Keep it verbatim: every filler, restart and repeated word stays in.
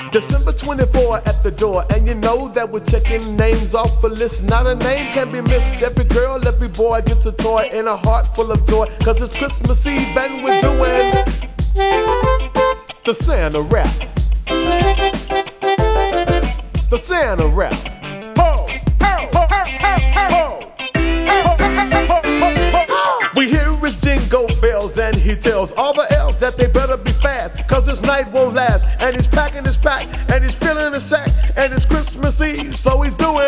December twenty-fourth at the door, and you know that we're checking names off a list. Not a name can be missed. Every girl, every boy gets a toy in a heart full of joy. Cause it's Christmas Eve and we're doing the Santa rap. The Santa rap. Ho! Ho! Ho! Ho! Ho! We hear his jingle bells and he tells all the elves that they better be fast, cause this night won't last. And he's packing his pack and he's filling his sack, and it's Christmas Eve, so he's doing